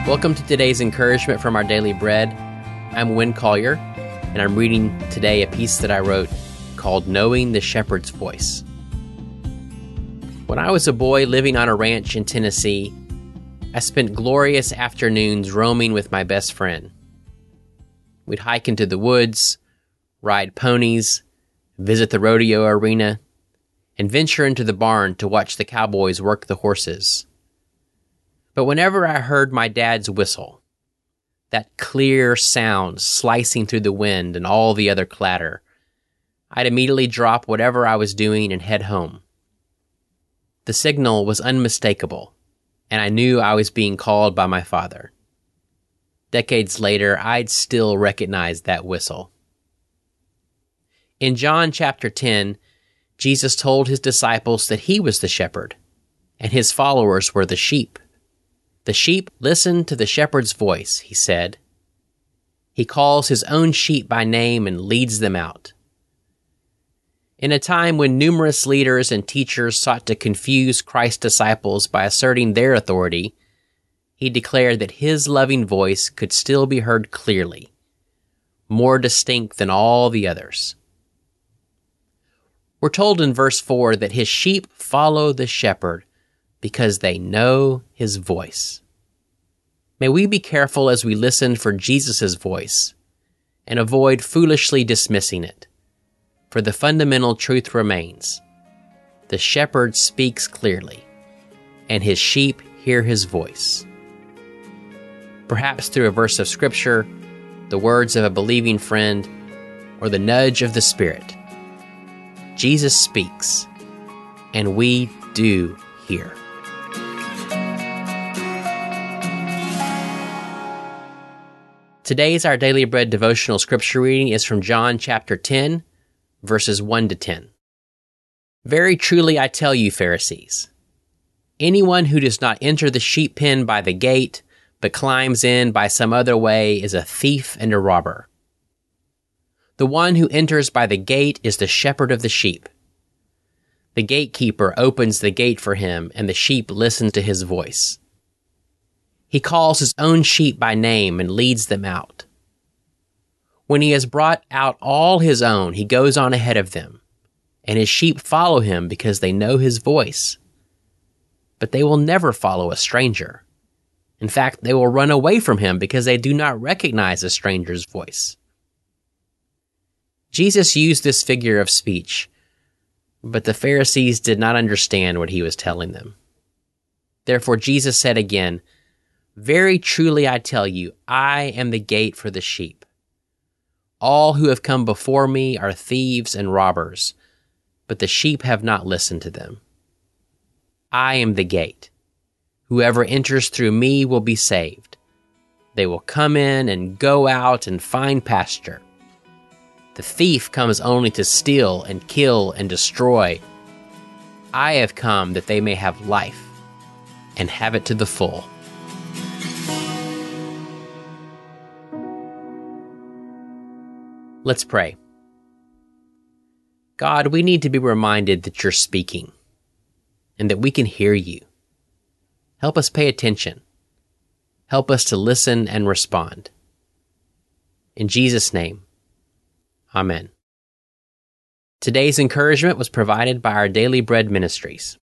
Welcome to today's encouragement from our Daily Bread. I'm Wynn Collier, and I'm reading today a piece that I wrote called Knowing the Shepherd's Voice. When I was a boy living on a ranch in Tennessee, I spent glorious afternoons roaming with my best friend. We'd hike into the woods, ride ponies, visit the rodeo arena, and venture into the barn to watch the cowboys work the horses. But whenever I heard my dad's whistle, that clear sound slicing through the wind and all the other clatter, I'd immediately drop whatever I was doing and head home. The signal was unmistakable, and I knew I was being called by my father. Decades later, I'd still recognize that whistle. In John chapter 10, Jesus told his disciples that he was the shepherd, and his followers were the sheep. The sheep listen to the shepherd's voice, he said. He calls his own sheep by name and leads them out. In a time when numerous leaders and teachers sought to confuse Christ's disciples by asserting their authority, he declared that his loving voice could still be heard clearly, more distinct than all the others. We're told in verse 4 that his sheep follow the shepherd because they know his voice. May we be careful as we listen for Jesus' voice and avoid foolishly dismissing it. For the fundamental truth remains. The shepherd speaks clearly, and his sheep hear his voice. Perhaps through a verse of Scripture, the words of a believing friend, or the nudge of the Spirit. Jesus speaks, and we do hear. Today's Our Daily Bread devotional scripture reading is from John chapter 10, verses 1 to 10. Very truly I tell you, Pharisees, anyone who does not enter the sheep pen by the gate, but climbs in by some other way is a thief and a robber. The one who enters by the gate is the shepherd of the sheep. The gatekeeper opens the gate for him, and the sheep listen to his voice. He calls his own sheep by name and leads them out. When he has brought out all his own, he goes on ahead of them, and his sheep follow him because they know his voice. But they will never follow a stranger. In fact, they will run away from him because they do not recognize a stranger's voice. Jesus used this figure of speech, but the Pharisees did not understand what he was telling them. Therefore, Jesus said again, very truly I tell you, I am the gate for the sheep. All who have come before me are thieves and robbers, but the sheep have not listened to them. I am the gate. Whoever enters through me will be saved. They will come in and go out and find pasture. The thief comes only to steal and kill and destroy. I have come that they may have life and have it to the full. Let's pray. God, we need to be reminded that you're speaking and that we can hear you. Help us pay attention. Help us to listen and respond. In Jesus' name, Amen. Today's encouragement was provided by our Daily Bread Ministries.